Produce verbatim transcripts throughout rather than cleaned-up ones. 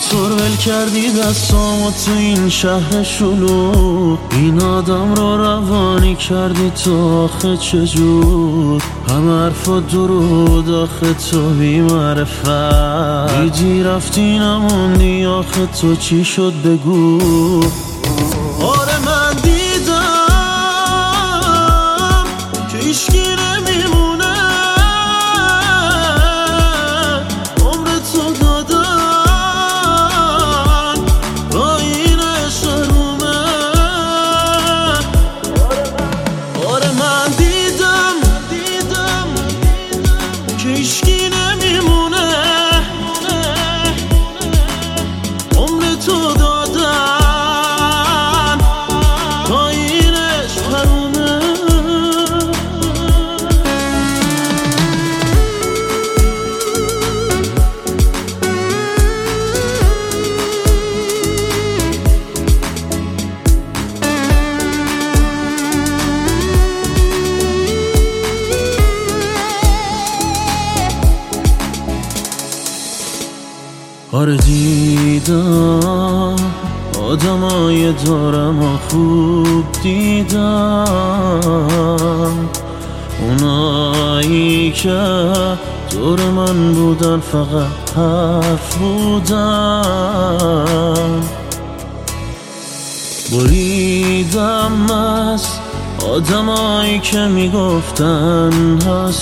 طور ول کردی دستامو تو این شهر شلوغ، این آدم رو روانی کردی تو آخه چجور؟ همه حرفا درود آخه تو بی معرفت، دیدی رفتی نموندی آخه تو چی شد بگو. آره من دیدم که هیچکی نمیمونه، عمر تو دادن با این شرومه. آره من دیدم که هیچکی نمیمونه، عمر تو دادن با این شرومه. آره دیدم آدمای دورم و خوب دیدم، اونایی که دور من بودن فقط حرف بودن. بریدم از آدمایی که میگفتن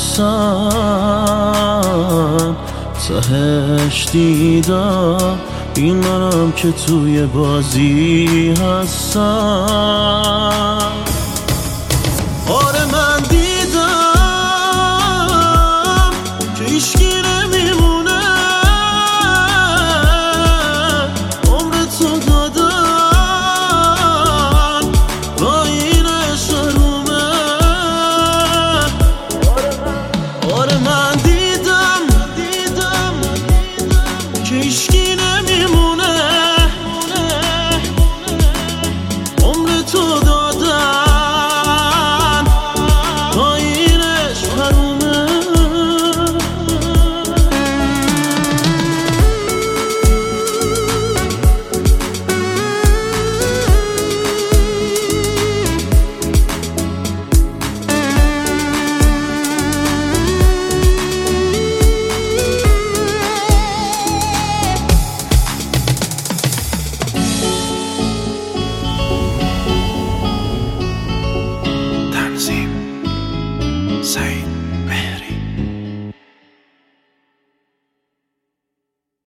هستن، تهش دیدم این منم که توی بازی هستم. آره من دیدم که هیچکی نمیمونه، عمر تو دادن با این شرومه. آره من دیدم که هیچکی نمیمونه، عمر تو دادن با این شرومه. تنظیم سعید